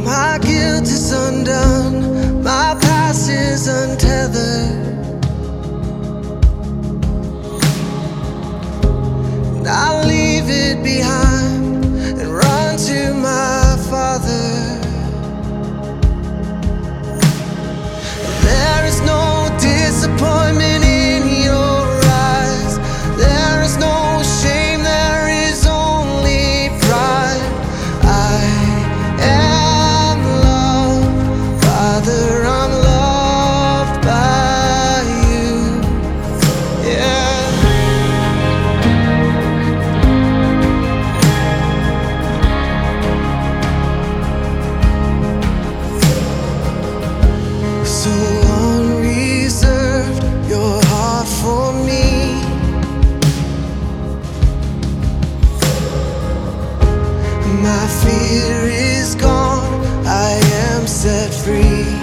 My guilt is undone, my past is untethered, and I'll leave it behind and run to my Father. There is no disappointment in your eyes, there is no shame, there is only pride. I am loved, Father, I'm loved by you. Yeah. So unreserved, your heart for me. My fear is gone, I am set free.